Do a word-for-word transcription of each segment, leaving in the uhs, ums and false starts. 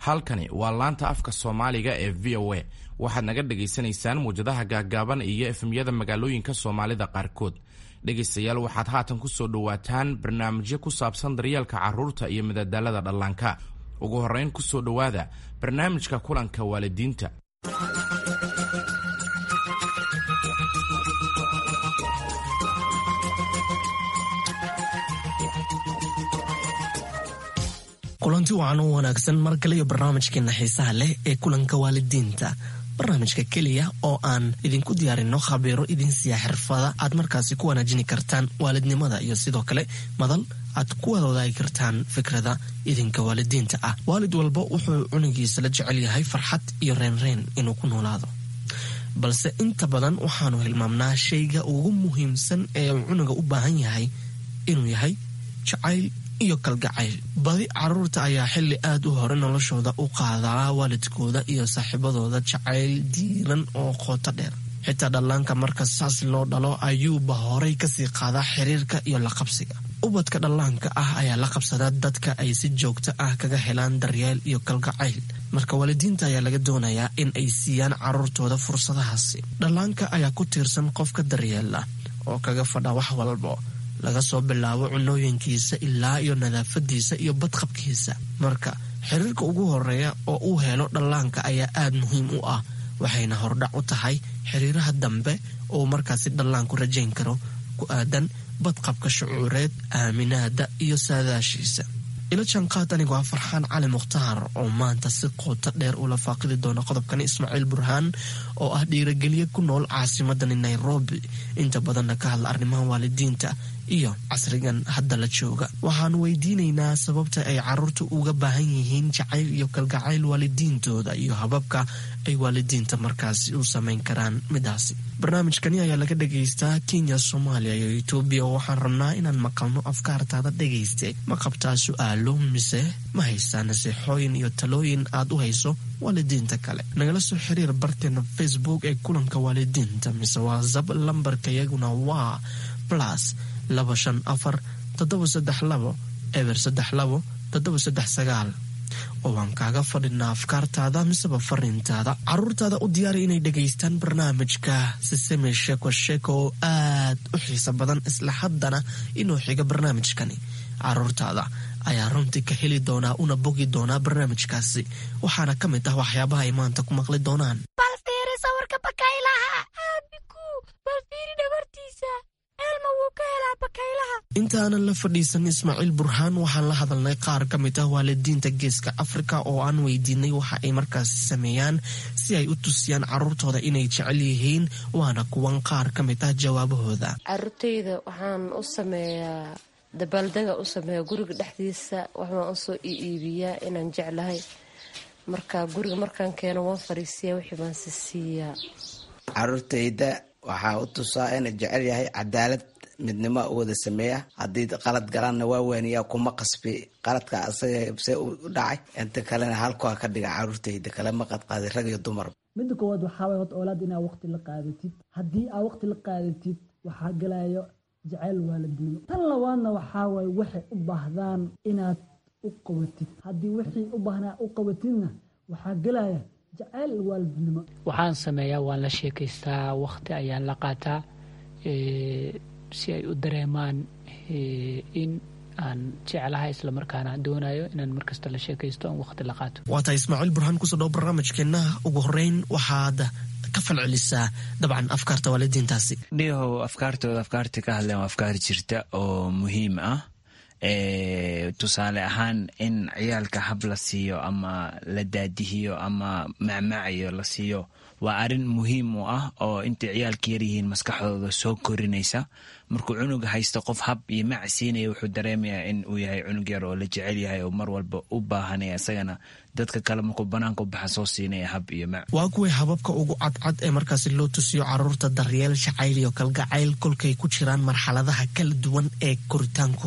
halkani waa laanta afka Soomaaliga ee V O A. waxaad naga dhageysanaysaan muujadaha gaagaaban iyo efemyada magaalooyinka Soomaalida qaarkood. dhegeystayaal waxaad haatan ku soo dhawaataan barnaamijyo ku saabsan daryeelka carruurta iyo madadaalada dhallaanka. ugu horeyn ku soo dhawaada barnaamijka kulanka waalidiinta. kulanti wacan u wanaagsan mar kale iyo barnaamijkeena xiisaha leh ee kulanka waalidiinta. barnaamijka keliya oo aan idinku diyaarino khabiiro idin siiya xirfada aad markaasi ku wanaajini kartaan waalidnimada iyo sidoo kale madal aad ku wada wadaagi kartaan fikrada idinka waalidiinta ah. waalid walba wuxuu cunugiisa la jecel yahay farxad iyo reenreen inuu ku noolaado, balse inta badan waxaanu hilmaamnaa shayga ugu muhiimsan ee uu cunuga u baahan yahay inuu yahay jacayl iyo kalgacayl. badi carruurta ayaa xilli aad u hore noloshooda u qaadaa waalidkooda iyo saaxiibadooda jacayl diiran oo qoto dheer. xitaa dhallaanka marka saas loo dhalo ayuuba horay kasii qaadaa xiriirka iyo la qabsiga. ubadka dhallaanka ah ayaa la qabsadaa dadka ay si joogto ah kaga helaan daryeel iyo kalgacayl. marka waalidiinta ayaa laga doonayaa in ay siiyaan carruurtooda fursadahaasi. dhallaanka ayaa ku tiirsan qofka daryeela oo kaga fadha wax walbo, laga soo bilaabo cunooyinkiisa ilaa iyo nadaafadiisa iyo badqabkiisa. marka xiriirka ugu horeeya oo uu helo dhallaanka ayaa aad muhiim u ah, waxayna hordhac u tahay xiriiraha dambe oo markaasi dhallaanku rajayn karo ku aadan badqabka shucuureed, aaminaada iyo saadaashiisa. ila janqaad anigu waa Farxaan Cali Mukhtaar oo maanta si qoto dheer ula faaqidi doona qodobkan. Ismaaciil Burhaan oo ah dhiirigeliye ku nool caasimadani Nairobi, inta badanna ka hadla arrimaha waalidiinta iyo casrigan hadda la jooga. waxaan weydiinaynaa sababta ay carruurtu uga baahan yihiin jacayl iyo kalgacayl waalidiintooda iyo hababka ay waalidiinta markaasi u samayn karaan midaasi. barnaamijkani ayaa laga dhageystaa Kenya, Soomaaliya iyo Itoobiya. waxaan rabnaa inaan maqalno afkaartaada dhegeyste. ma qabtaa su'aalo mise ma haystaa nasiixooyin iyo talooyin aad u hayso waalidiinta kale? nagala soo xiriir barteena Facebook ee kulanka waalidiinta mise WhatsApp. lambarka iyaguna waa plus laba shan afar toddoba saddex labo eber saddex labo toddoba saddex sagaal. oo waan kaaga fadhinaa afkaartaada miseba fariintaada. carruurtaada u diyaari inay dhegaystaan barnaamijka Siseme Sheeko Sheeko oo aad u xiiso badan, isla haddana inuu xiga barnaamijkani. carruurtaada ayaa runtii ka heli doonaa una bogi doonaa barnaamijkaasi, waxaana ka mid ah waxyaabaha ay maanta ku maqli doonaan. balfiiri sawirka bakaylaha aabiku balfiiri dhabartiisa elma wuu ka helaa bakaylaha. intaanan la fadhiisan Ismaaciil Burhaan waxaan la hadalnay qaar ka mid ah waalidiinta geeska Afrika oo aan weydiinay waxa ay markaasi sameeyaan si ay u tusiyaan carruurtooda inay jecel yihiin, waana kuwan qaar ka mid ah jawaabahooda. carruurtayda waxaan u sameeyaa dabaaldega u sameeya guriga dhexdiisa. waxaan usoo iibiyaa inaan jeclahay. marka guriga markaan keeno waan fariisiyaa, wixii baan si siiyaa. carruurtayda waxaa u tusaa inay jecel yahay cadaalad, midnimo u wada sameeya. haddii qalad galaanna waa weeniyaa, kuma qasbi qaladka asaga se u dhacay. inta kalena halkuha ka dhiga carruurtayda kale ma qadqaaday rag iyo dumar. midda koowaad waxaa waay horta oolaad inaa waqti la qaadatid. haddii aa waqti la qaadatid waxaa galayo jacayl waalidnimo. tan labaadna waxaa waay waxay u baahdaan inaad u qabatid. haddii wixii u baahnaa u qabatidna waxaa gelaya jacayl waalidnimo. waxaan sameeyaa waan la sheekaystaa, waqti ayaan la qaataa si ay u dareemaan in aan jeclahay, islamarkaana doonayo inaan markasta la sheekaysto aan waqti la qaato. waataa Ismaaciil Burhaan kusoo dhaw barnaamijkeena. ugu horeyn waxaad ka falcelisaa dabcan afkaarta waalidiintaasi. dhiyahow afkaartooda afkaarta ka hadleen waa afkaar jirta oo muhiim ah. tusaale ahaan in ciyaalka hab la siiyo ama la daadihiyo ama macmaacayo la siiyo waa arrin muhiim u ah oo intay ciyaalka yaryihiin maskaxdooda soo korinaysa. markuu cunug haysto qof hab iyo mac siinaya wuxuu dareemayaa in uu yahay cunug yar oo la jecel yahay oo mar walba u baahanaya isagana dadka kale markuu banaanka u baxa soo siinaya hab iyo mac. waa kuwii hababka ugu cadcad ee markaasi loo tusiyo carruurta daryeel, jacayl iyo kalgacayl kolkay ku jiraan marxaladaha kala duwan ee koritaankooda.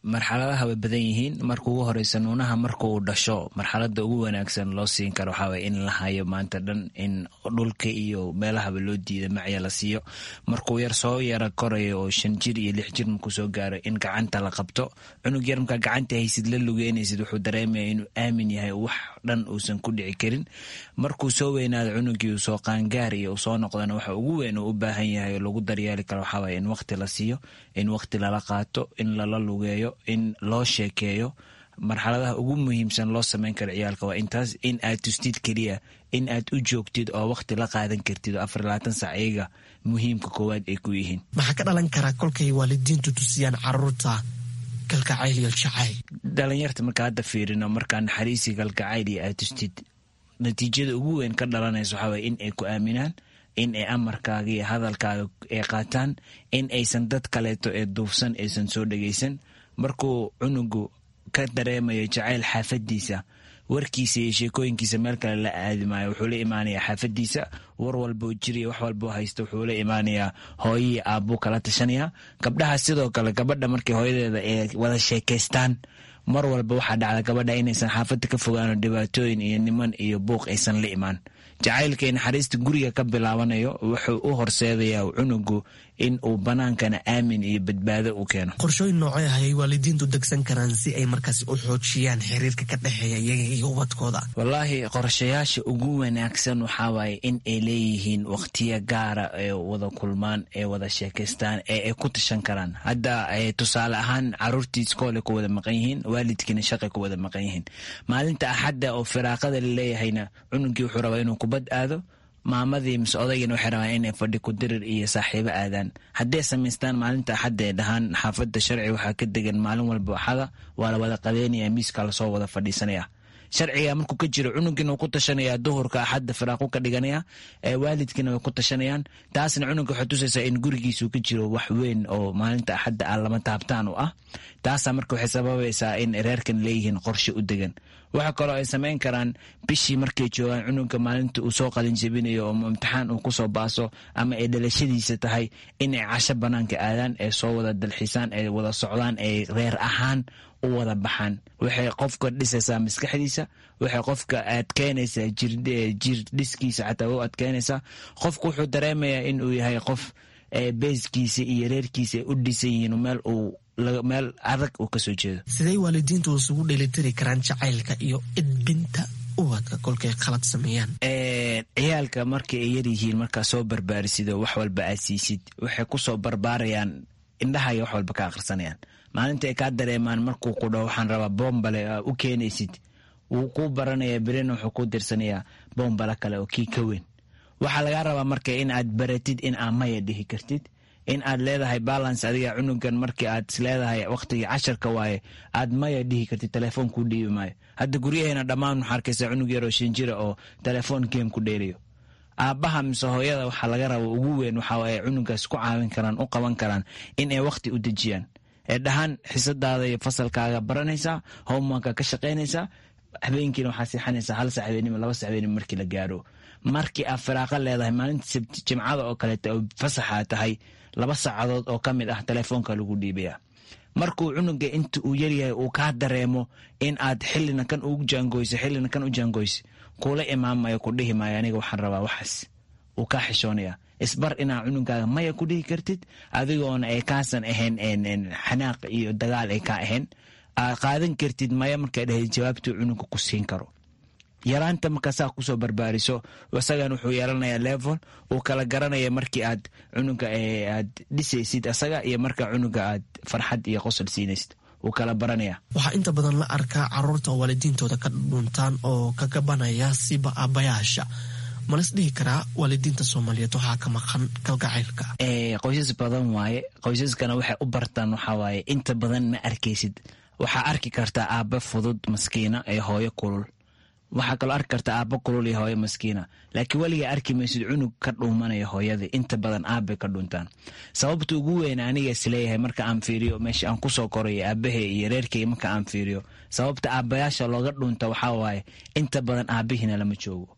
marxaladaha way badan yihiin. Marka ugu horeysa nuunaha marka uu dhasho marxalada ugu wanaagsan loo siin karo waxaa waye in la hayo maanta dhan, in dhulka iyo meelahaba loo diida macya la siiyo. Markuu yar soo yara korayo oo shan jir iyo lix jir markuu soo gaaro in gacanta la qabto. Cunug yar markaa gacanta haysid la lugeynaysid wuxuu dareemaya inuu aamin yahay, wax dhan uusan ku dhici karin. Markuu soo weynaado cunugii uu soo qaangaar iyo uu soo noqdana waxa ugu weyn uu u baahan yahay oo lagu daryeeli karo waxaa waye in waqti la siiyo, in waqti lala qaato, in lala lugeeyo, in loo sheekeeyo. Marxaladaha ugu muhiimsan loo samayn karo ciyaalka waa intaas, in aad tustid keliya, in aad u joogtid oo waqti la qaadan kartid oo afar iyo labaatan saac iyaga muhiimka koowaad ay ku yihiin. maxaa ka dhalan karaa kolkay waalidiintu tusiyaan caruurta kalgacayl iyo jacayl? dhalinyarta marka hadda fiirino, markaa naxariisi kalgacayl iyo aad tustid, natiijada ugu weyn ka dhalanaysa waxaa waye in ay ku aaminaan, in ay amarkaaga iyo hadalkaaga ay qaataan, in aysan dad kaleeto ee duufsan aysan soo dhegaysan. Markuu cunugu ka dareemayo jacayl xaafadiisa, warkiisa iyo sheekooyinkiisa meel kale la aadi maayo, wuxuu la imaanayaa xaafadiisa. war walboo jiriya wax walboo haysto wuxuu la imaanayaa hooyii aabbuu kala tashanaya. Gabdhaha sidoo kale, gabadha markii hooyadeeda ay wada sheekaystaan, mar walba waxaa dhacda gabadha inaysan xaafadda ka fogaano dhibaatooyin iyo niman iyo buuq aysan la imaan. jacaylka iyo naxariista guriga ka bilaabanayo wuxuu u horseedayaa cunugu in uu banaankana aamin iyo badbaado u keeno. qorshooyin noocee ayay waalidiintu degsan karaan si ay markaas u xoojiyaan xiriirka ka dhexeeya iyaga iyo ubadkooda? wallaahi qorshayaasha ugu wanaagsan waxaa waaye in ay leeyihiin waqtiyo gaara ee wada kulmaan, ee wada sheekaystaan, ee ay ku tashan karaan. hadda tusaale ahaan caruurtii iskoole ku wada maqan yihiin, waalidkiina shaqay ku wada maqan yihiin. maalinta axadda oo firaaqada laleeyahayna cunugii wuxuu rabaa inuu kubad aado, maamadii mise odaygiina waxay rabaan inay fadhi ku dirir iyo saaxiibo aadaan. hadday samaystaan maalinta axadda ee dhahaan xaafadda sharci waxaa ka degan maalin walba axada, waa la wada qadeynaya, miiska lasoo wada fadhiisanaya. sharciga markuu ka jiro cunugiina wuu ku tashanaya, duhurka axadda firaaqu ka dhiganaya, waalidkiina way ku tashanayaan. taasna cunuga waxay tusaysaa in gurigiisuu ka jiro wax weyn oo maalinta axadda ah lama taabtaan u ah. taasaa marka waxay sababaysaa in reerkan leeyihiin qorshe u degan. waxa kaloo ay samayn karaan bishii markay joogaan cunuga maalinta uu soo qalin jebinayo oo imtixaan uu kusoo baaso ama ay dhalashadiisa tahay, inay casho banaanka aadaan, ee soo wada dalxisaan, ee wada socdaan, ee reer ahaan u wada baxaan. waxay qofka dhisaysaa maskaxdiisa, waxay qofka adkeynaysaa jir dhiskiisa, xataa u adkeynaysaa. qofku wuxuu dareemayaa in uu yahay qof beeskiisa iyo reerkiisa ay u dhisan yihiin meel uu meel adag uu ka soo jeedo. siday waalidiintu isugu dheelitiri karaan jacaylka iyo edbinta ubadka kolkay khalad sameeyaan? ciyaalka markii ay yar yihiin, markaa soo barbaarisid oo wax walba aad siisid, waxay ku soo barbaarayaan indhaha iyo wax walba ka akhrisanayaan. maalinta ay kaa dareemaan markuu ku dhaho waxaan rabaa boombale u keenaysid, wuu kuu baranayaa, berina wuxuu ku dirsanayaa boombale kale oo kii ka weyn. waxaa lagaa rabaa marka in aad baratid in aad maya dhihi kartid, in aad leedahay balance adiga cunugan. markii aad isleedahay waqtigii casharka waaye, aad maya dhihi kartid, telefoon kuu dhiibi maayo. hadda guryaheena dhammaan waxaa arkaysaa cunug yaroo shan jira oo telefoon game ku dheelayo. aabbaha mise hooyada waxaa laga raba ugu weyn waxaa waaye cunugaas ku caawin karaan, u qaban karaan in ay waqti u dejiyaan, ee dhahaan xisadaada iyo fasalkaaga baranaysaa, homeworka ka shaqaynaysaa, habeenkiina waxaa seexanaysaa hal sac habeenimo, laba sac habeenimo markii la gaaro. markii aad firaaqa leedahay maalinta sabti jimcada oo kaleeta oo fasaxa tahay, laba saacadood oo ka mid ah telefoonka lagu dhiibaya. markuu cunuga inta uu yaryahay uu kaa dareemo in aad xillina kan ugu jaangoyso xillina kan u jaangoyso, kuula imaamayo ku dhihi maayo aniga waxaan rabaa waxaas, uu kaa xishoonaya. isbar inaa cunugaaga maya ku dhihi kartid, adigoona ay kaasan ahayn xanaaq iyo dagaal ay kaa ahayn. aad qaadan kartid maya markaa dhahay jawaabtuu cunuga ku siin karo. yaraanta markaasaa kusoo barbaariso, isagan wuxuu yeelanayaa level uu kala garanaya markii aad cunuga aad dhisaysid asaga iyo markaa cunuga aad farxad iyo qosol siinaysid, uu kala baranaya. waxaa inta badan la arkaa caruurta oo waalidiintooda ka dhuntaan oo ka gabanaya siba aabbayaasha. malas dhihi karaa waalidiinta Soomaaliyeed waxaa ka maqan kalgacaylka? qoysas badan waaye, qoysaskana waxay u bartaan waxaa waaye inta badan ma arkaysid. waxaa arki kartaa aabba fudud maskiina ee hooyo kulul, waxaa kaloo arki karta aabba kulul iyo hooyo maskiina, laakiin weliga arki maysid cunug ka dhuumanaya hooyadii. inta badan aabbay ka dhuntaan. sababta ugu weyn aniga isleeyahay marka aan fiiriyo meesha aan kusoo korayo aabbahay iyo reerkay, marka aan fiiriyo sababta aabbayaasha looga dhunta waxaa waaye inta badan aabbihiina lama joogo.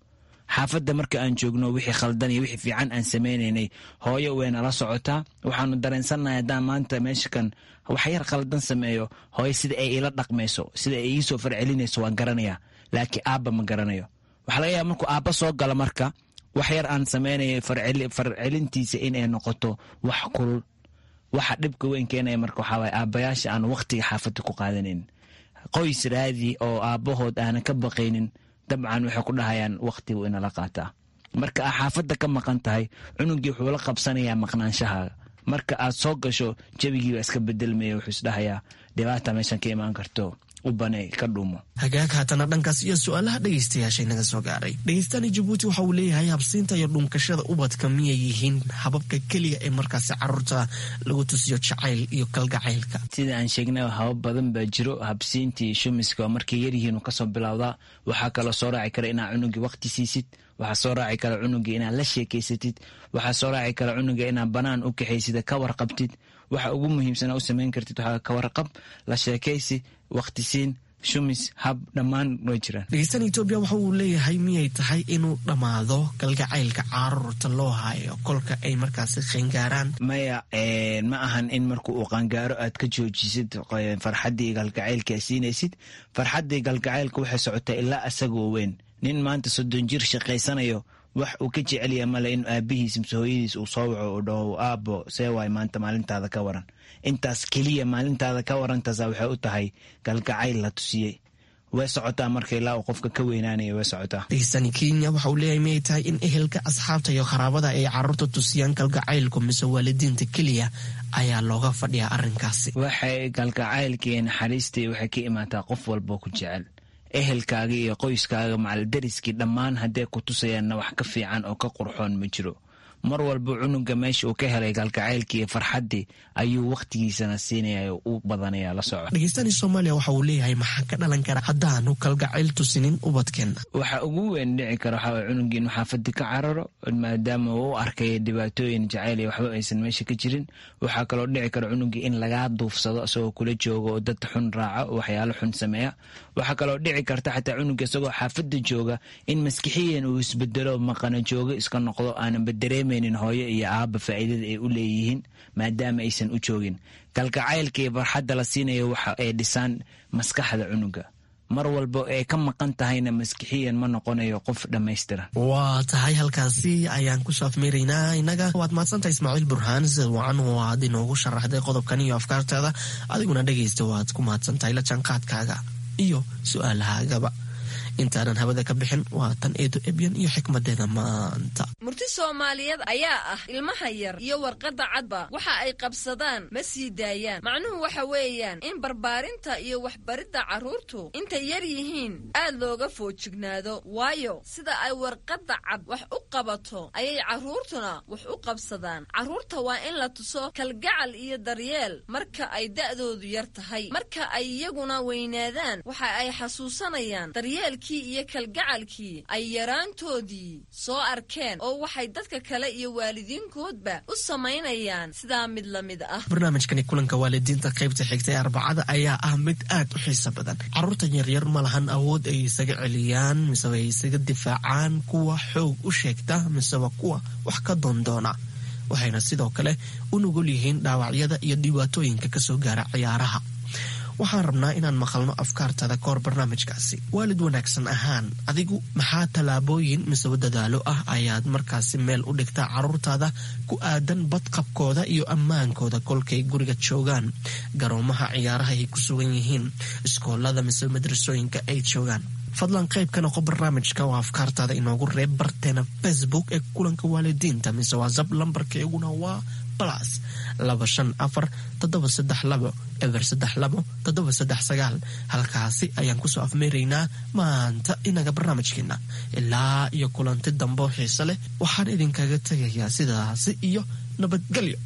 xaafadda marka aan joogno wixii khaldan iyo wixii fiican aan sameynaynay hooyo weyna la socotaa waxaanu dareensannahay haddaan maanta meesha kan wax yar khaldan sameeyo hooyo sida ay ila dhaqmayso sida ay ii soo farcelinayso waan garanayaa laakiin aabba ma garanayo waxaa laga yaaba markuu aabba soo gala marka wax yar aan sameynaya farcelintiisa inay noqoto wax kulul waxa dhibka weyn keenaya marka waxaa waaya aabbayaasha aan waqtiga xaafadda ku qaadanayn qoys raadi oo aabbahood aanan ka baqaynin dabcan waxay ku dhahayaan waqtigu inala qaataa marka aad xaafadda ka maqan tahay cunugii wuxuu la qabsanayaa maqnaanshahaaga marka aad soo gasho jabigii baa iska bedelmaya wuxuu isdhahayaa dhibaata meeshan ka imaan karto u bane ka dhuumo hagaag haatana dhankaas iyo su-aalaha dhegaystayaashay naga soo gaaray dhegaystaani jabuuti waxa uu leeyahay habsiinta iyo dhunkashada ubadka miyay yihiin hababka keliya ee markaasi caruurta lagu tusiyo jacayl iyo kalgacaylka sida aan sheegnay habab badan baa jiro habsiintii shumiska oo markay yaryihiin kasoo bilowdaa waxaa kaloo soo raaci kara inaad cunugii waqti siisid waxaa soo raaci kara cunugii inaad la sheekaysatid waxaa soo raaci kara cunuga inaad banaan u kaxaysid ka warqabtid waxa ugu muhiimsan u samayn kartid waxaa ka warqab la sheekaysi waqtisiin shumis hab dhammaan way jiraan dhegeystan etoobiya waxa uu leeyahay miyay tahay inuu dhammaado kalgacaylka caruurta loo hayo kolka ay markaasi qaangaaraan maya ma ahan in marka uu qaangaaro aad ka joojisid farxaddii kalgacaylka siinaysid farxaddii kalgacaylka waxay socotaa ilaa asagoo weyn nin maanta soddon jir shaqaysanayo wax uu ka jecelya male in aabihiis mise hooyadiis uu soo waco uu dhaho aabbo see waay maanta maalintaada ka waran intaas keliya maalintaada ka warantaasa waxay u tahay kalgacayl la tusiyey way socotaa marka ilaa uu qofka ka weynaanaya way socotaa dhegeystani kenya waxa uu leeyahay miyay tahay in ehelka asxaabta iyo qaraabada ay caruurta tusiyaan kalgacaylku mise waalidiinta keliya ayaa looga fadhiyaa arrinkaasi waxay kalgacaylkii naxariistii waxay ka imaataa qof walboo ku jecel ehelkaaga iyo qoyskaaga macaldariskii dhammaan haddee ku tusayaanna wax ka fiican oo ka qurxoon ma jiro mar walba cunuga meesha uu ka helay kalgacaylkii iyo farxaddii ayuu wakhtigiisana siinaya u badanaya la soco dhegeystani soomaaliya waxa uu leeyahay maxaa ka dhalan kara haddaanu kalgacayl tusinin ubadkeenna waxa ugu weyn dhici kara waxaa waye cunugii inuu xaafadii ka cararo maadaama uu u arkay dhibaatooyin jacayl iyo waxba aysan meesha ka jirin waxaa kaloo dhici kara cunugii in lagaa duufsado isagoo kula jooga oo dad xun raaca oo waxyaalo xun sameeya waxaa kaloo dhici karta xataa cunuga isagoo xaafadda jooga in maskixiyan uu isbedelo maqana joogo iska noqdo aanan badareymaynin hooyo iyo aabba faa'iidada ay u leeyihiin maadaama aysan u joogin kalgacaylka iyo farxadda la siinayo waxa ay dhisaan maskaxda cunuga mar walba ay ka maqan tahayna maskixiyan ma noqonayo qof dhammaystira waa tahay halkaasi ayaan ku saafmeeraynaa innaga waad mahadsantahay ismaaciil burhaan sida wacan oo aad inoogu sharaxday qodobkan iyo afkaartaada adiguna dhegaysta waad ku mahadsantahay la jaanqaadkaaga iyo su-aalahaagaba intaanan habada ka bixin waa tan eedo ebyan iyo xikmadeeda maanta murti soomaaliyeed ayaa ah ilmaha yar iyo warqadda cadba waxa ay qabsadaan ma sii daayaan macnuhu waxa weeyaan in barbaarinta iyo waxbaridda carruurtu intay yar yihiin aad looga foojignaado waayo sida ay warqadda cad wax u qabato ayay carruurtuna wax u qabsadaan carruurta waa in la tuso kalgacal iyo daryeel marka ay da'doodu yar tahay marka ay iyaguna weynaadaan waxa ay xasuusanayaan daryeelkii iyo kalgacalkii ay yaraantoodii soo arkeen oo waxay dadka kale iyo waalidiinkoodba u samaynayaan sidaa mid la mid ah barnaamijkani kulanka waalidiinta qaybta xigta ee arbacada ayaa ah mid aad u xiiso badan carruurtan yaryar ma lahan awood ay isaga celiyaan miseba ay isaga difaacaan kuwa xoog u sheegta miseba kuwa wax ka doondoona waxayna sidoo kale u nugul yihiin dhaawacyada iyo dhibaatooyinka kasoo gaara ciyaaraha waxaan rabnaa inaan maqalno afkaartada kahor barnaamijkaasi waalid wanaagsan ahaan adigu maxaa tallaabooyin miseba dadaalo ah ayaad markaasi meel u dhigtaa carruurtaada ku aadan badqabkooda iyo ammaankooda kolkay guriga joogaan garoomaha ciyaaraha ay ku sugan yihiin iskoolada miseba madrasooyinka ay joogaan fadlan qayb ka noqo barnaamijka oo afkaartaada inoogu reeb barteena facebook ee kulanka waalidiinta mise whatsapp lambarkeeguna waa plus laba shan afar toddoba saddex labo eber saddex labo toddoba saddex sagaal halkaasi ayaan kusoo afmeeraynaa maanta inaga barnaamijkeena ilaa iyo kulanti dambo xiise leh waxaan idinkaga tegayaa sidaasi iyo nabadgelyo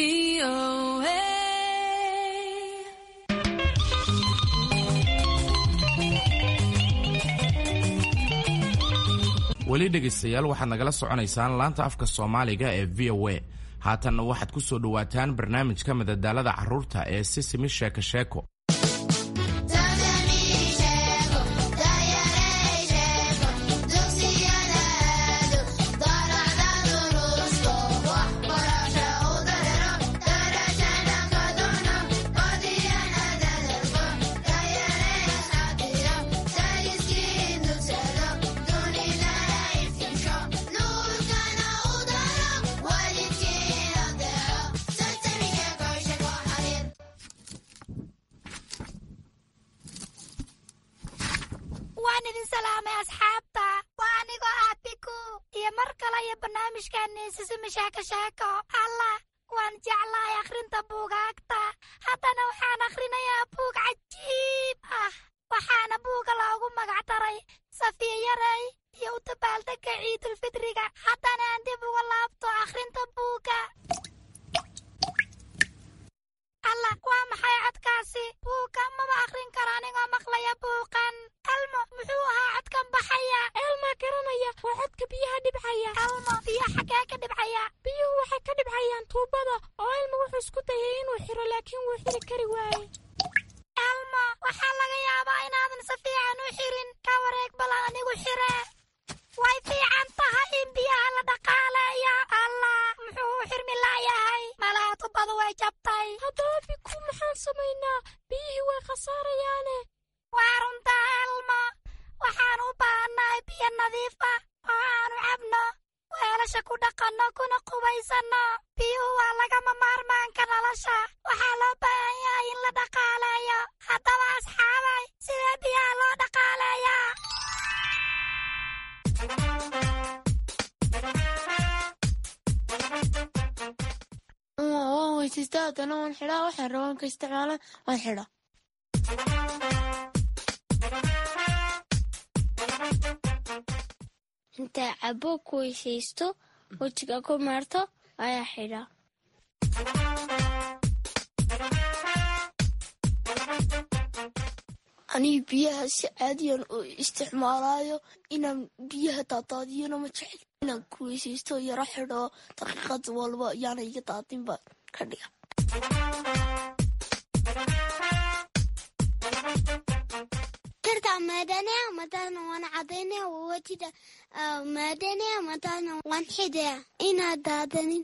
weli dhegaystayaal waxaad nagala soconaysaan laanta afka soomaaliga ee v o a haatanna waxaad ku soo dhowaataan barnaamijka madadaalada carruurta ee sisimi sheeko sheeko barnaamijkan sisimi sheeko sheeko. Allah, waan jeclahay akhrinta buugaagta. Haddana waxaan akhrinayaa buug cajiib ah. waxaana buuga loogu magac daray Safiya Yarey iyo u dabaaldegga Ciidulfidriga. haddana aan dib uga laabto akhrinta buuga. alla waa maxay codkaasi? buuga maba akhrin kara anigoo maqlaya buuqan. elmo muxuu ahaa codkan baxaya? elma garanaya, waa codka biyaha dhibcaya. elmo biyo xagee ka dhibcaya? biyuhu waxay ka dhibcayaan tuubada oo elmo wuxuu isku dayay inuu xiro laakiin wuu xiri kari waaye. elmo waxaa laga yaabaa inaadan si fiican u xirin. ka wareeg balan anigu xire. way fiican tahay in biyaha la dhaqaaleeyo. allah muxuu u xirmi laayahay? malaha tubadu way jabtay. haddaba biku maxaan samaynaa? biyihii way khasaarayaane. waa runta elmo, waxaan u baahannahay biyo nadiif ah oo aanu cabno, weelasha ku dhaqanno kuna qubaysanno. biyuhu waa lagama maarmaanka nolosha. waxaa loo baahan yahay in la dhaqaaleeyo. haddaba asxaabay, sidee biyaha loo dhaqaaleeyaa? waan weysiistaa haddana waan xidhaa. waxaan rabaan ka isticmaala waan xidhaa. intaa cabo ku weysaysto wejiga ku maarto ayaa xidhaa. aniga biyaha si caadiyan u isticmaalaayo. inaan biyaha daadaadiyona ma jecel. inaan ku weysaysto yaro xidho daqiiqad walba yaana iga daadinba ka dhiga. maadana matana waan cadayna wajida maadana matana waan xidhaa inaad daadanin.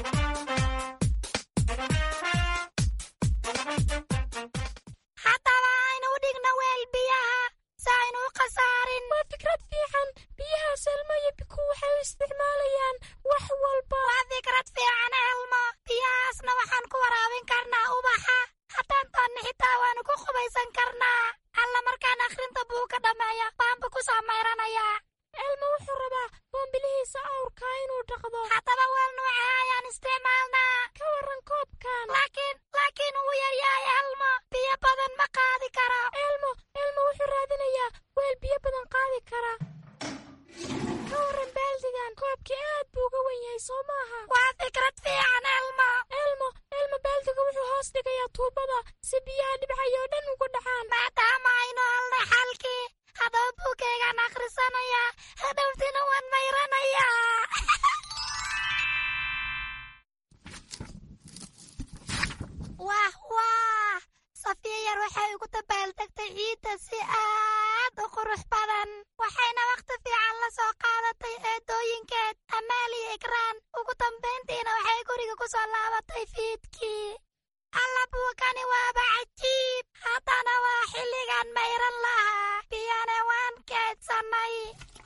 haddaba aynu u dhigno weel biyaha si aynu u khasaarin. waa fikrad fiican. biyahaas elmo iyo biku waxay u isticmaalayaan wax walba. waa fikrad fiican elmo. biyahaasna waxaan ku waraabin karnaa ubaxa. haddaan doonno xitaa waanu ku qubaysan karnaa. alla markaan akhrinta buuga dhammeeya baanba ku soo mayranayaa. elmo wuxuu rabaa boombilihiisa awrka inuu dhaqdo. haddaba weel nuucee ayaan isticmaalnaa? ka warran koobkan. laakiin laakiin wuu yaryahay elmo. biyo badan ma qaadi karo. elmo elmo wuxuu raadinayaa weel biyo badan qaadi kara. ka warran baaldigan. koobkii aad buu uga wen yahay soo maaha? waa fikrad fiican elmo. elmo elmo baaldiga wuxuu hoos dhigayaa tuubada si biyaha dhibcayoo dhan ugu dhacaan. maadaama aynu helnay xalkii, haddaba buugaygaan akhrisanayaa. hadhowtina waan mayranayaa. wah wah Safiya Yar waxay ugu dabaaldegtay ciidda si aad u qurux badan. waxayna waqti fiican la soo qaadatay eedooyinkeed Amaal iyo Ikraan. ugu dambayntiina waxay guriga ku soo laabatay fiidkii. alla buugani waaba cajiib. haddana waa xilligan mayran lahaa. biyana waan keedsanay.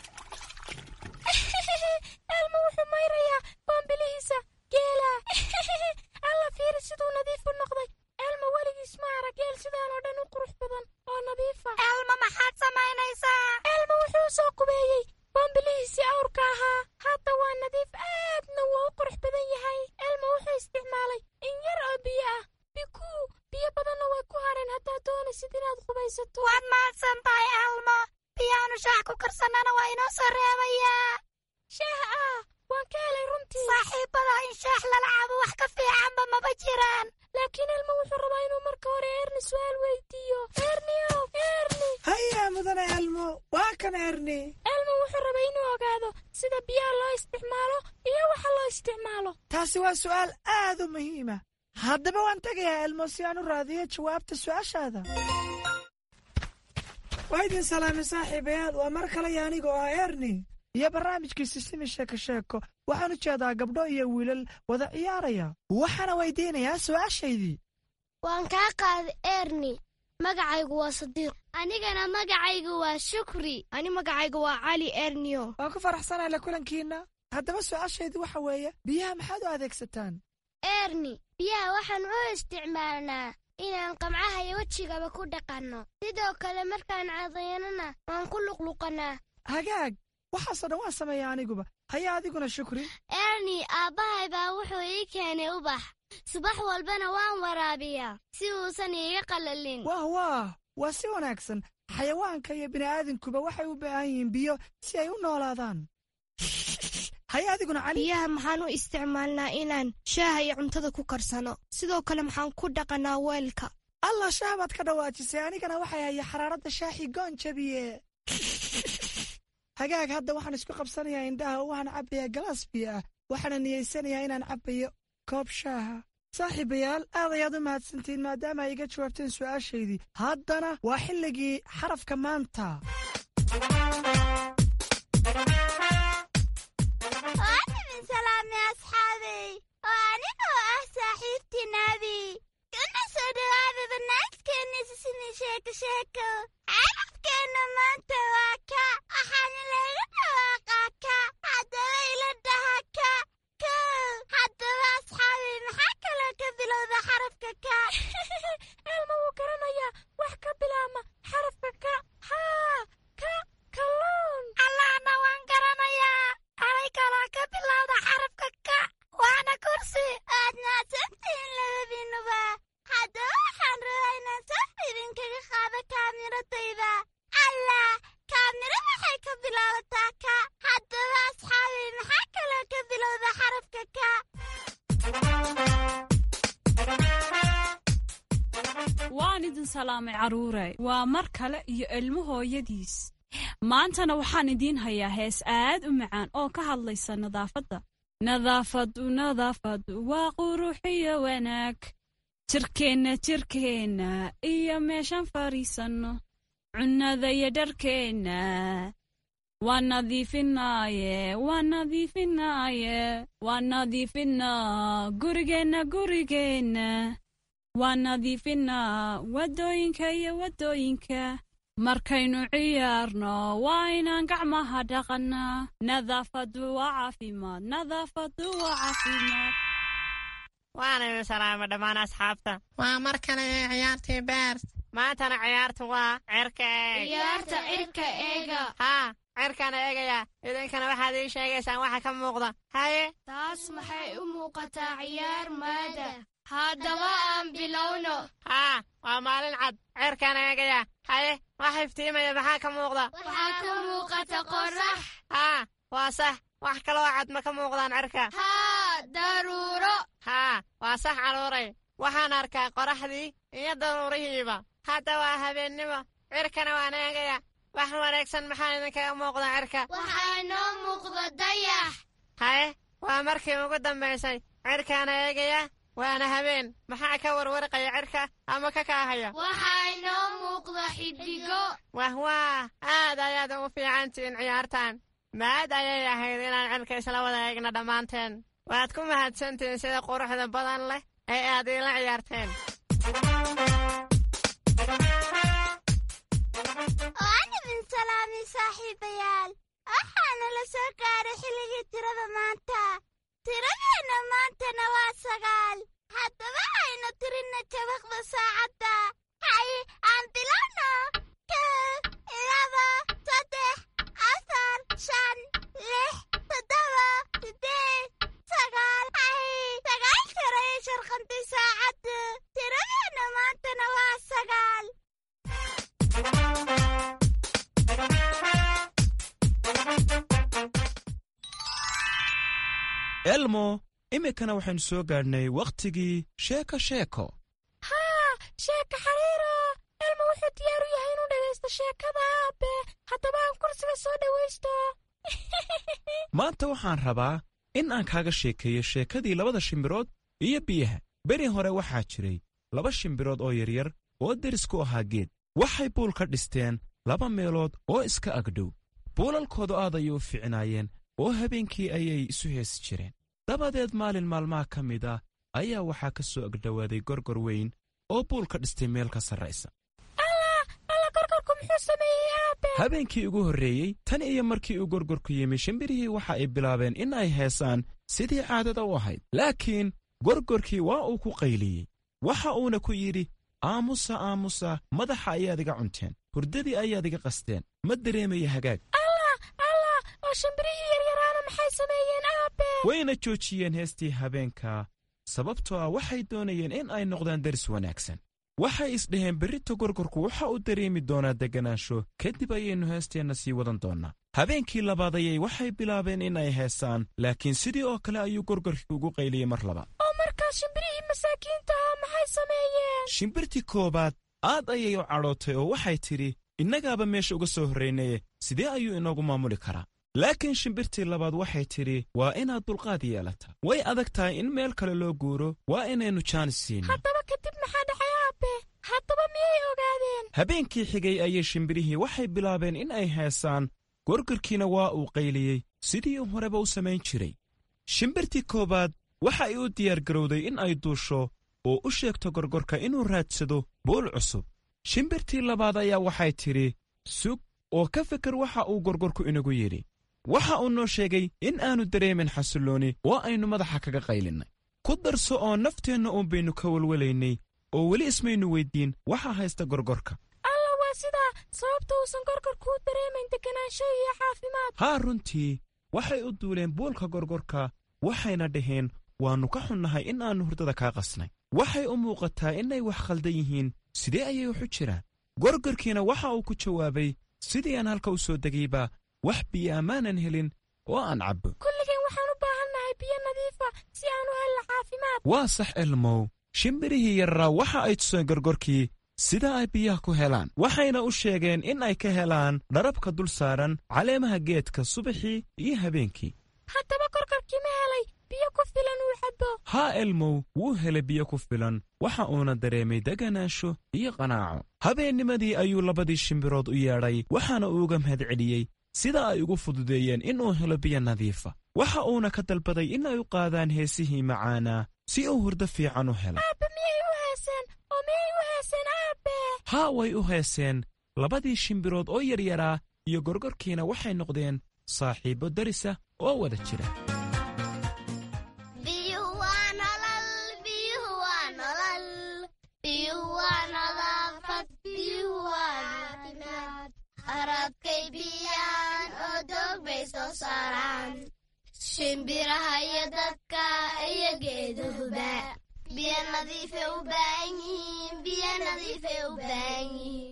elmo wuxuu mayrayaa boombilihiisa geela. alla fiiri siduu nadiif u noqday. elmo weligiis ma arag geel sidaan oo dhan u qurux badan oo nadiifa. elmo maxaad samaynaysaa? elmo wuxuu soo qubeeyey boombilihiisii awrka ahaa. hadda waa nadiif, aadna wuu u qurux badan yahay. elmo wuxuu isticmaalay in yar oo biyo ah. biku biyo badanna way ku hareen haddaad doonaysid inaad qubaysato. waad mahadsan tahay elmo. biyaanu shaax ku karsannana waa inoo soo reebayaa. shaah ah waan ka helay runtii. saaxiibada in shaax lala cabo wax ka fiicanba maba jiraan. laakiin elmo wuxuu rabaa inuu marka hore erni su'aal weydiiyo. erniow erni. haya mudane elmo, waa kan erni. elmo wuxuu rabaa inuu ogaado sida biyaha loo isticmaalo iyo waxa loo isticmaalo. taasi waa su'aal aad u muhiima. haddaba waan tegayaa elmo si aan u raadiyo jawaabta su'aashaada. waa idin salaamay saaxiibayaal. waa mar kale iyo anigoo ah erni iyo barnaamijkii sisimi sheeko sheeko. waxaan u jeedaa gabdho iyo wiilal wada ciyaaraya. waxaana weydiinayaa su'aashaydii. waan kaa qaaday erni. magacaygu waa Sadiiq. anigana magacaygu waa Shukri. ani magacaygu waa Cali Ernio. waan ku faraxsanahay la kulankiina. haddaba su'aashaydii waxa weeye, biyaha maxaad u adeegsataan? erni biyaha waxaan u isticmaalnaa inaan qamcaha iyo wejigaba ku dhaqanno. sidoo kale markaan cadayanana waan ku luqluqannaa. hagaag waxaasoo dhan waan sameeya aniguba. haya adiguna shukri. erni aabbahay baa wuxuu ii keenay ubax subax walbana waan waraabiyaa si uusan iiga qalalin. wah wah waa si wanaagsan. xayawaanka iyo bini'aadankuba waxay u baahan yihiin biyo si ay u noolaadaan. haya adiguna cali. biyaha maxaan u isticmaalnaa inaan shaaha iyo cuntada ku karsano, sidoo kale maxaan ku dhaqanaa weelka. allah shaah baad ka dhawaajisay, anigana waxay haya xaraaradda shaaxii goon jabiye. hagaag hadda waxaan isku qabsanayaa indhaha oo waxaan cabbayaa galaas biyo ah, waxaana niyaysanayaa inaan cabbayo koob shaaha. saaxiibayaal aad ayaad u mahadsantiin maadaama ay iga jawaabteen su'aashaydii. haddana waa xilligii xarafka maanta. waanin salaamay asxaabay oo anigoo ah saaxiibtii naabi kuna soo dhawaada barnaamijkeenna sisimi sheeko sheeko. xarafkeenna maanta waa ka, waxaana laga dhawaaqaa ka. haddaba ila dhaha ka ka. haddaba asxaabay maxaa kaloo ka bilowda xarafka ka? elma wuu garanayaa wax ka bilaabma xarafka ka. haa ka kalluun. allahna waan garanayaa anay kaloo ka bilowda xarafka ka, waana kursi. aad mahadsantihiin labadiinuba. haddaba waxaan rabaa inaan saf idinkaga qaado kaamiradayda. allah kaamira waxay ka bilaabataa ka. haddaba asxaabay maxaa kaloo ka bilowda xarafka ka? waan idin salaamay carruuray, waa mar kale iyo ilmo hooyadiis. maantana waxaan idiin hayaa hees aad u macaan oo ka hadlaysa nadaafadda. nadaafadu nadaafadu waa qurux iyo wanaag, jirkeenna jirkeenna iyo meeshaan fadhiisanno, cunnada iyo dharkeenna waa nadiifinaaye waa nadiifinaaye waa nadiifinaa gurigeenna gurigeenna waa nadiifinaa waddooyinka iyo waddooyinka. markaynu ciyaarno waa inaan gacmaha dhaqannaa. nadaafadu waa caafimaad, nadaafadu waa caafimaad. waana idin salaama dhammaan asxaabta. waa mar kale ee ciyaartii beers. maantana ciyaartu waa cirka eeg. ciyaarta cirka eega. haa cirkana eegaya. idinkana waxaad ii sheegaysaan waxa ka muuqda. haye taas waxay u muuqataa ciyaar maada. haddaba aan bilowno. haa waa maalin cad. cirkana eegaya. haye wax iftiimaya maxaa ka muuqda? waxaa ka muuqata qorax. haa waa sax. wax kaloo cad ma ka muuqdaan cirka? haa daruuro. haa waa sax caruuray. waxaan arkaa qoraxdii iyo daruurihiiba. hadda waa habeennimo. cirkana waan eegaya. wax wanaagsan maxaa idinkaga muuqda cirka? waxaa inoo muuqda dayax. haye waa markii ugu dambaysay. cirkaana eegaya waana habeen. maxaa ka warwarqaya cirka ama ka kaahaya? waxaa inoo muuqda xidigo. wah waa aad ayaad ugu fiicantihiin ciyaartaan. maad ayay ahayd inaan cirka isla wada eegna dhammaanteen. waad ku mahadsantihiin sida quruxda badan leh ee aad iila ciyaarteen. waan idin salaamay saaxiibayaal. waxaana la soo gaaray xilligii tirada maanta. tiradeenna maantana waa sagaal. haddaba aynu tirinna jabaqda saacadda. hay aan bilowno. kow laba saddex afar shan lix toddoba siddeed sagaal. hay sagaal jara ee sharqantay saacadda. tiradeenna maantana waa sagaal. elmo iminkana waxaynu soo gaadhnay wakhtigii sheeko sheeko. haa sheeka xariiro. elmo wuxuu diyaar u yahay inuu dhegaysto sheekada aabe. haddaba aan kursiga soo dhowaysto. maanta waxaan rabaa in aan kaaga sheekeeyo sheekadii labada shimbirood iyo biyaha. beri hore waxaa jiray laba shimbirood oo yaryar oo deris ku ahaa geed. waxay buul ka dhisteen laba meelood oo iska agdhow. buulalkoodu aad ayay u fiicnaayeen oo habeenkii ayay isu heesi jireen. dabadeed maalin maalmaha ka mid ah ayaa waxaa ka soo agdhowaaday gorgor weyn oo buul ka dhistay meel ka sarraysa. allah allah gorgorku muxuu sameeyey aabe? habeenkii ugu horreeyey tan iyo markii uu gorgorku yimi shimbirihii waxa ay bilaabeen in ay heesaan sidii caadada u ahayd. laakiin gorgorkii waa uu ku qayliyey. waxa uuna ku yidhi aamusa aamusa madaxa ayaad iga cunteen, hurdadii ayaad iga qasteen, ma dareemaya hagaag. allah allah oo shimbirihii yaryaraana maxay sameeyeen aabe? wayna joojiyeen heestii habeenka sababtoo ah waxay doonayeen in ay noqdaan daris wanaagsan. waxay isdhaheen berrito gorgorku waxa uu dareemi doonaa deganaansho kadib ayaynu heesteenna sii wadan doonnaa. habeenkii labaad ayay waxay bilaabeen in ay heesaan laakiin sidii oo kale ayuu gorgorkii ugu qayliyey mar labaad. oo markaa shimbirihii masaakiinta ah maxay sameeyeen? shimbirtii koowaad aad ayay u cadhootay oo waxay tidhi innagaaba meesha uga soo horraynaye sidee ayuu inoogu maamuli karaa? laakiin shimbirtii labaad waxay tidhi waa inaad dulqaad yeelataa. way adag tahay in meel kale loo guuro waa inaynu jaanis siinno. haddaba kadib maxaa dhacay aabe? haddaba miyay ogaadeen? habeenkii xigay ayay shimbirihii waxay bilaabeen in ay heesaan. gorgorkiina waa uu qayliyey sidii uu horeba u samayn jiray. shimbirtii koowaad waxa ay u diyaargarowday in ay duusho oo u sheegto gorgorka inuu raadsado buul cusub. shimbirtii labaad ayaa waxay tidhi sug oo ka fikir waxa uu gorgorku inagu yidhi. waxa uu noo sheegay in aanu dareemin xasillooni oo aynu madaxa kaga qaylinnay. ku darso oo nafteenna uun baynu ka walwalaynay oo weli ismaynu weyddiin waxa haysta gorgorka. alla waa sidaa sababta uusan gorgorku u dareemayn deganaansho iyo caafimaad. haa runtii waxay u duuleen buulka gorgorka waxayna dhaheen waannu ka xunnahay in aannu hurdada kaa qasnay. waxay u muuqataa inay wax khaldan yihiin sidee ayay waxu jiraan? gorgorkiina waxa uu ku jawaabay sidii aan halka u soo degayba wax biyo ammaanan helin oo aan cabbo. kulligeen waxaan u baahannahay biyo nadiifa si aan u helno caafimaad. waa sax elmow. shimbirihii yarraa waxa ay tuseen gorgorkii sida ay biyaha ku helaan. waxayna u sheegeen in ay ka helaan dharabka dul saaran caleemaha geedka subaxii iyo habeenkii. haddaba gorgorkii ma helay biyo ku filan uu cabbo? haa elmow wuu helay biyo ku filan waxa uuna dareemay deganaansho iyo qanaaco. habeennimadii ayuu labadii shimbirood u yeedhay waxaana uuga mahad celiyey sida ay ugu fududeeyeen inuu helo biyo nadiifa. waxa uuna ka dalbaday in ay u qaadaan heesihii macaanaa si uu hurdo fiican u helo. aabe miyay u heeseen oo miyay u heeseen aabe? haa way u heeseen. labadii shimbirood oo yaryaraa iyo gorgorkiina waxay noqdeen saaxiibbo darisa oo wada jira. shimbiraha iyo dadka iyo geedahuba biyo nadiifay u baahan yihiin biyo nadiifay u baahan yihiin.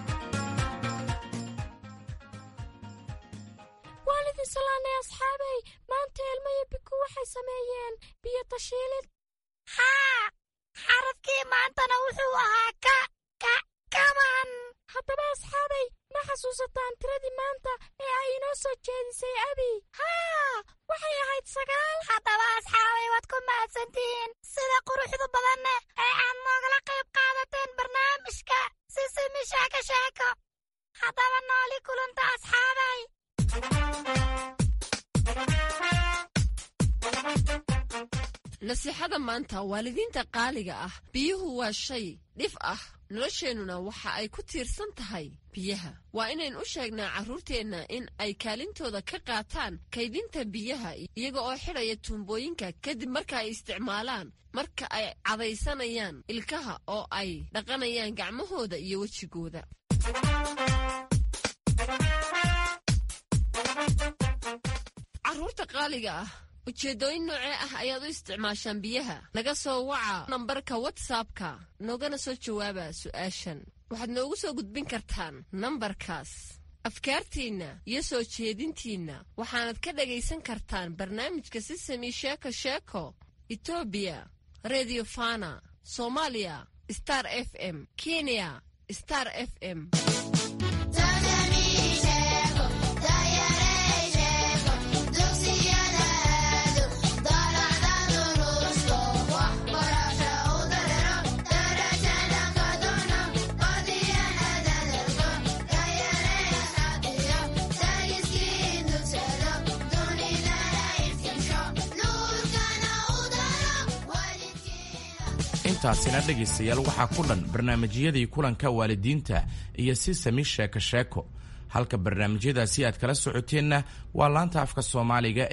waan idin salaanay asxaabay. maanta elmo iyo biku waxay sameeyeen biyo tashiilid. haa xarafkii maantana wuxuu ahaa ka ka kaman. haddaba asxaabay ma xasuusataan tiradii maanta ee ay inoo soo jeedisay abi? haa waxay ahayd sagaal. haddaba asxaabay waad ku mahadsantihiin sida quruxda badanne ee aad noogala qayb qaadateen barnaamijka sisimi sheeko sheeko. haddaba nooli kulanta asxaabay. nasiixada maanta waalidiinta qaaliga ah biyuhu waa shay dhif ah nolosheennuna waxa ay ku tiirsan tahay biyaha. waa inayn u sheegnaa carruurteenna in ay kaalintooda ka qaataan kaydinta biyaha iyaga oo xidhaya tuumbooyinka kadib marka ay isticmaalaan marka ay cadaysanayaan ilkaha oo ay dhaqanayaan gacmahooda iyo wejigooda. carruurta qaaliga ah ujeeddooyin noocee ah ayaad u isticmaashaan biyaha? naga soo waca nambarka watsapka noogana soo jawaaba su'aashan. waxaad noogu soo gudbin kartaan nambarkaas afkaartiinna iyo soo jeedintiinna waxaanad ka dhagaysan kartaan barnaamijka sisimi sheeko sheeko etoobiya redio fana soomaaliya star f m kenya star f m. intaasina dhegaystayaal waxaa ku dhan barnaamijyadii kulanka waalidiinta iyo sisami sheeko sheeko. halka barnaamijyadaasi aad kala socoteenna waa laanta afka soomaaliga